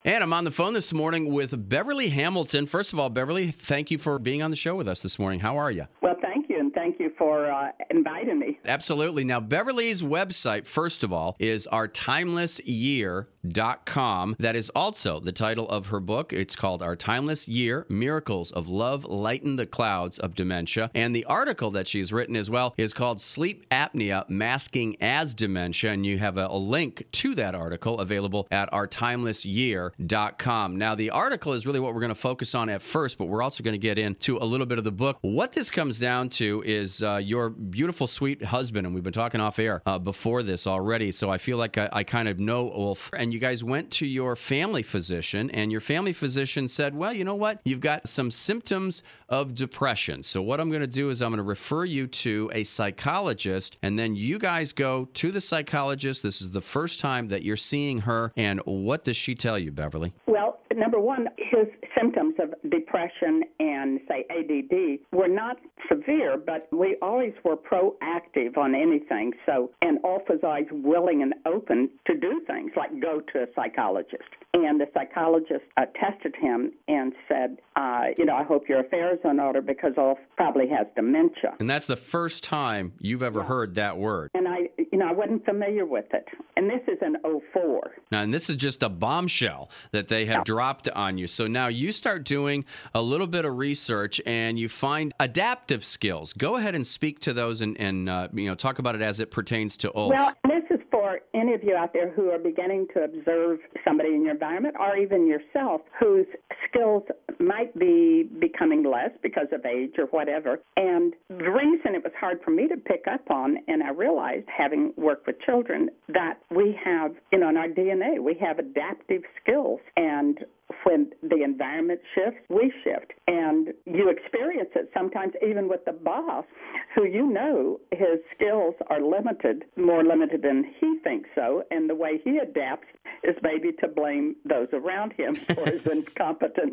And I'm on the phone this morning with Beverly Hamilton. First of all, Beverly, thank you for being on the show with us this morning. How are you? Well, thank you, and thank you for inviting me. Absolutely. Now, Beverly's website, first of all, is ourtimelessyear.com. That is also the title of her book. It's called Our Timeless Year, Miracles of Love Lighten the Clouds of Dementia. And the article that she's written as well is called Sleep Apnea Masking as Dementia. And you have a link to that article available at ourtimelessyear.com. Now, the article is really what we're going to focus on at first, but we're also going to get into a little bit of the book. What this comes down to is your beautiful, sweet husband, and we've been talking off air before this already, so I feel like I kind of know Ulf. And you guys went to your family physician, and your family physician said, well, you know what? You've got some symptoms of depression. So what I'm going to do is I'm going to refer you to a psychologist, and then you guys go to the psychologist. This is the first time that you're seeing her, and what does she tell you, Beverly? Well, number one, his symptoms of depression and, say, ADD were not severe, but we always were proactive on anything. So, and Ulf was always willing and open to do things like go to a psychologist. And the psychologist tested him and said, I hope your affairs are in order because Ulf probably has dementia. And that's the first time you've ever heard that word. And I wasn't familiar with it. And this is in '04. Now, and this is just a bombshell that they have dropped on you. So now you start doing a little bit of research and you find adaptive skills. Go ahead and speak to those and talk about it as it pertains to Ulf. Well, this is for any of you out there who are beginning to observe somebody in your environment or even yourself whose skills might be becoming less because of age or whatever. And the reason it was hard for me to pick up on, and I realized having worked with children, that we have, in our DNA, we have adaptive skills. And when the environment shifts, we shift. And you experience it sometimes even with the boss, who his skills are limited, more limited than he thinks so, and the way he adapts is maybe to blame those around him for his incompetence.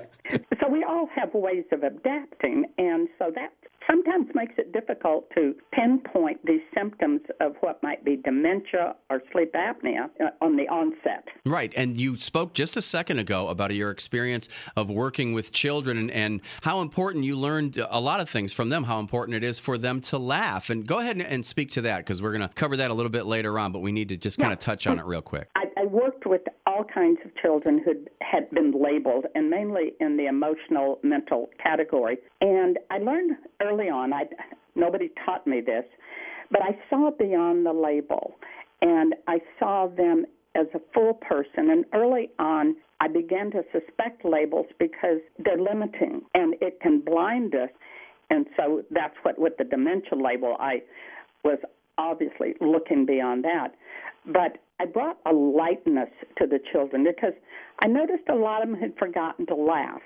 So we all have ways of adapting, and so that sometimes makes it difficult to pinpoint these symptoms of what might be dementia or sleep apnea on the onset. Right, and you spoke just a second ago about your experience of working with children and how important you learned a lot of things from them, how important it is for them to laugh. And go ahead and speak to that, because we're going to cover that a little bit later on, but we need to just kind of touch on it real quick. I worked with all kinds of children who had been labeled, and mainly in the emotional, mental category. And I learned early on, nobody taught me this, but I saw beyond the label, and I saw them as a full person. And early on, I began to suspect labels because they're limiting, and it can blind us. And so that's what, with the dementia label, I was obviously looking beyond that. But I brought a lightness to the children because I noticed a lot of them had forgotten to laugh.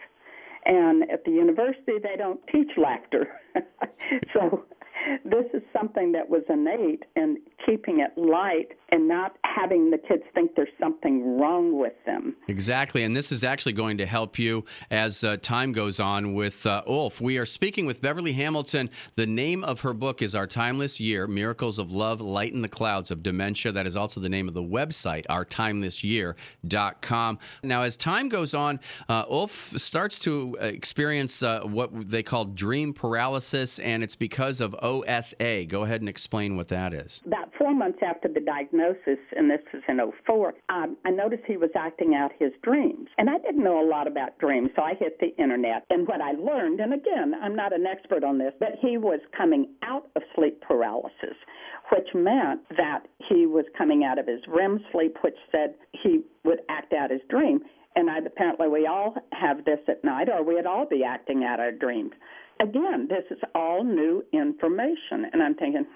And at the university, they don't teach laughter. So this is something that was innate in keeping it light and not having the kids think there's something wrong with them. Exactly, and this is actually going to help you as time goes on with Ulf. We are speaking with Beverly Hamilton. The name of her book is Our Timeless Year, Miracles of Love Lighten the Clouds of Dementia. That is also the name of the website, ourtimelessyear.com. Now, as time goes on, Ulf starts to experience what they call dream paralysis, and it's because of OSA. Go ahead and explain what that is. About 4 months after the diagnosis, and this was in '04, I noticed he was acting out his dreams. And I didn't know a lot about dreams, so I hit the internet. And what I learned, and again, I'm not an expert on this, but he was coming out of sleep paralysis, which meant that he was coming out of his REM sleep, which said he would act out his dream. And apparently we all have this at night, or we'd all be acting out our dreams. Again, this is all new information, and I'm thinking,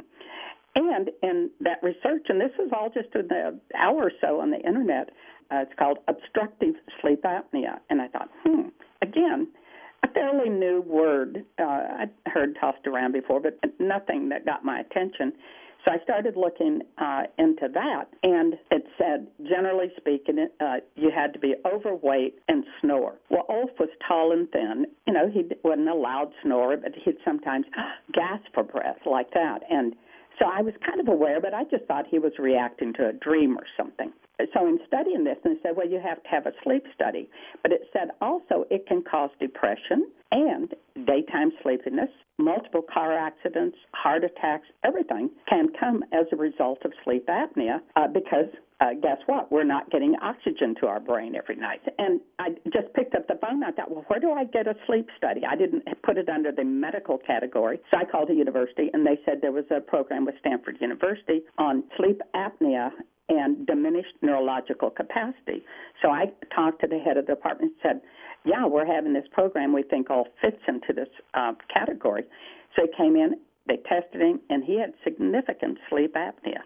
And in that research, and this is all just in an hour or so on the internet, it's called obstructive sleep apnea. And I thought, again, a fairly new word. I'd heard tossed around before, but nothing that got my attention. So I started looking into that, and it said, generally speaking, you had to be overweight and snore. Well, Ulf was tall and thin. He wasn't a loud snorer, but he'd sometimes gasp for breath like that. And so I was kind of aware, but I just thought he was reacting to a dream or something. So in studying this, and they said, well, you have to have a sleep study. But it said also it can cause depression and daytime sleepiness, multiple car accidents, heart attacks, everything can come as a result of sleep apnea because guess what? We're not getting oxygen to our brain every night. And I just picked up the phone. I thought, well, where do I get a sleep study? I didn't put it under the medical category. So I called the university, and they said there was a program with Stanford University on sleep apnea and diminished neurological capacity. So I talked to the head of the department and said, yeah, we're having this program we think all fits into this category. So he came in, they tested him, and he had significant sleep apnea.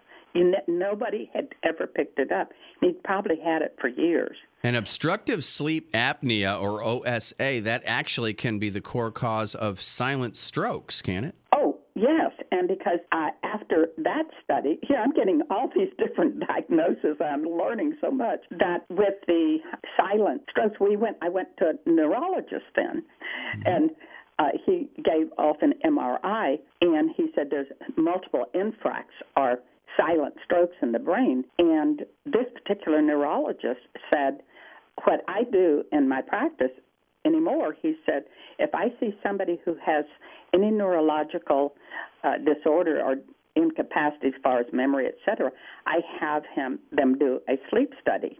Nobody had ever picked it up. He'd probably had it for years. And obstructive sleep apnea, or OSA, that actually can be the core cause of silent strokes, can it? Oh, yes. And because after that study, here I'm getting all these different diagnoses. I'm learning so much that with the silent strokes, I went to a neurologist then, and he gave off an MRI, and he said there's multiple infarcts or silent strokes in the brain. And this particular neurologist said, what I do in my practice anymore, he said, if I see somebody who has any neurological disorder or incapacity as far as memory, et cetera, I have them do a sleep study.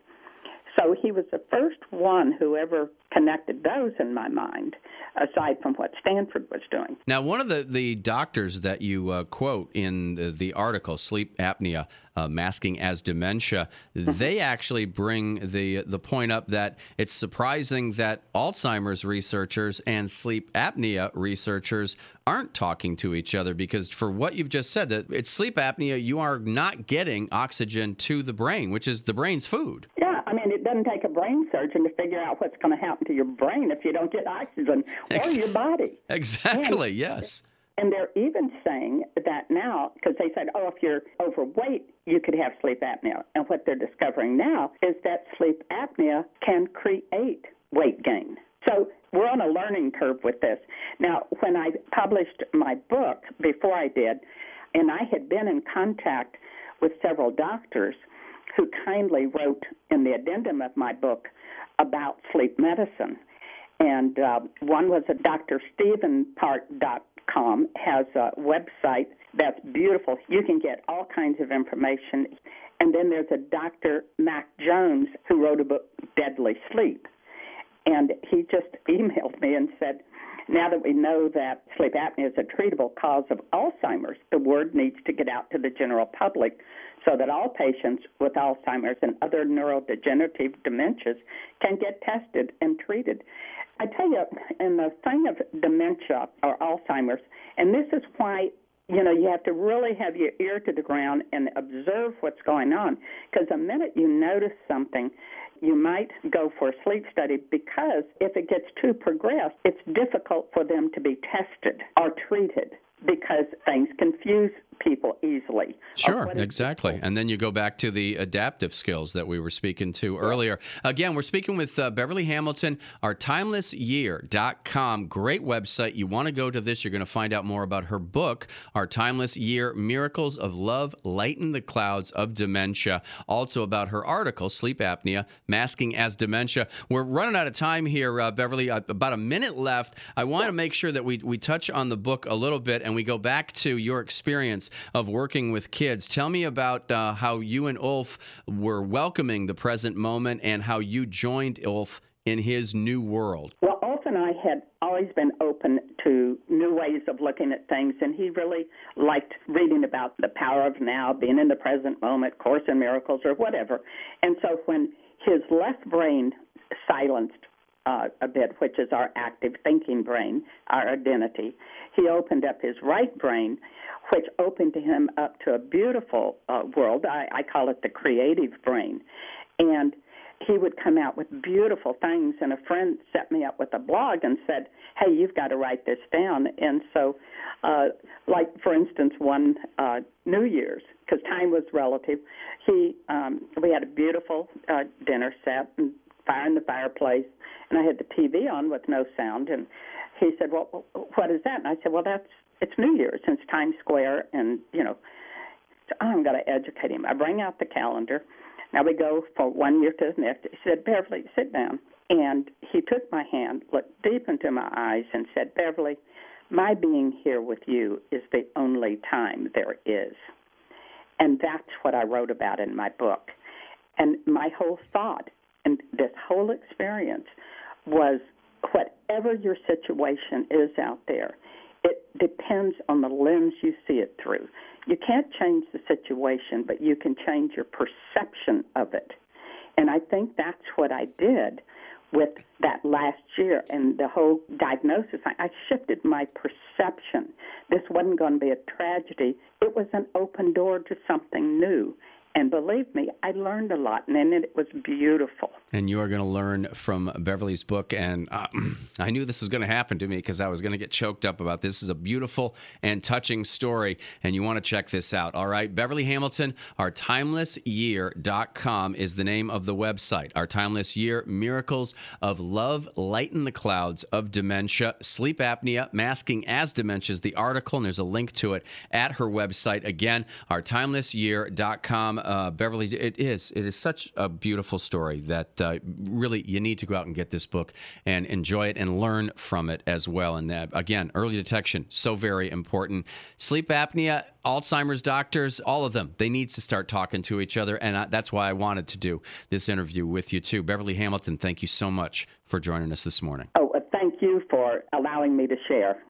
So he was the first one who ever connected those in my mind, aside from what Stanford was doing. Now, one of the doctors that you quote in the article, Sleep Apnea, Masking as Dementia, they actually bring the point up that it's surprising that Alzheimer's researchers and sleep apnea researchers aren't talking to each other, because for what you've just said, that it's sleep apnea, you are not getting oxygen to the brain, which is the brain's food. Yeah, I mean, it doesn't take a brain surgeon to figure out what's going to happen to your brain if you don't get oxygen or your body. Exactly, yes. And they're even saying that now, because they said, if you're overweight, you could have sleep apnea. And what they're discovering now is that sleep apnea can create weight gain. So we're on a learning curve with this. Now, when I published my book, before I did, and I had been in contact with several doctors who kindly wrote in the addendum of my book about sleep medicine. And one was a drstephenpark.com, has a website that's beautiful. You can get all kinds of information. And then there's a Dr. Mac Jones who wrote a book, Deadly Sleep. And he just emailed me and said, now that we know that sleep apnea is a treatable cause of Alzheimer's, the word needs to get out to the general public so that all patients with Alzheimer's and other neurodegenerative dementias can get tested and treated. I tell you, in the thing of dementia or Alzheimer's, and this is why, you have to really have your ear to the ground and observe what's going on, because the minute you notice something, you might go for a sleep study, because if it gets too progressed, it's difficult for them to be tested or treated, because things confuse people easily. Sure, exactly. And then you go back to the adaptive skills that we were speaking to earlier. Again, we're speaking with Beverly Hamilton, OurTimelessYear.com. Great website. You want to go to this. You're going to find out more about her book, Our Timeless Year, Miracles of Love, Lighten the Clouds of Dementia. Also about her article, Sleep Apnea, Masking as Dementia. We're running out of time here, Beverly. About a minute left. I want to make sure that we touch on the book a little bit, and we go back to your experience of working with kids. Tell me about how you and Ulf were welcoming the present moment and how you joined Ulf in his new world. Well, Ulf and I had always been open to new ways of looking at things, and he really liked reading about the power of now, being in the present moment, Course in Miracles, or whatever. And so when his left brain silenced a bit, which is our active thinking brain, our identity, he opened up his right brain, which opened him up to a beautiful world. I call it the creative brain. And he would come out with beautiful things, and a friend set me up with a blog and said, hey, you've got to write this down. And so, like, for instance, one New Year's, because time was relative, we had a beautiful dinner set and fire in the fireplace, and I had the TV on with no sound, and he said, well, what is that? And I said, well, it's New Year's, since Times Square, and, so I'm going to educate him. I bring out the calendar, Now we go for 1 year to the next. He said, Beverly, sit down. And he took my hand, looked deep into my eyes, and said, Beverly, my being here with you is the only time there is. And that's what I wrote about in my book. And my whole thought and this whole experience was whatever your situation is out there, it depends on the lens you see it through. You can't change the situation, but you can change your perception of it. And I think that's what I did with that last year and the whole diagnosis. I shifted my perception. This wasn't going to be a tragedy. It was an open door to something new. And believe me, I learned a lot, and it was beautiful. And you are going to learn from Beverly's book. And I knew this was going to happen to me because I was going to get choked up about this. This is a beautiful and touching story, and you want to check this out. All right, Beverly Hamilton, OurTimelessYear.com is the name of the website. Our Timeless Year, Miracles of Love Lighten the Clouds of Dementia, Sleep Apnea, Masking as Dementia is the article, and there's a link to it at her website. Again, OurTimelessYear.com. Beverly, it is such a beautiful story that really you need to go out and get this book and enjoy it and learn from it as well. And again, early detection, so very important. Sleep apnea, Alzheimer's doctors, all of them, they need to start talking to each other. And that's why I wanted to do this interview with you too. Beverly Hamilton, thank you so much for joining us this morning. Oh, thank you for allowing me to share.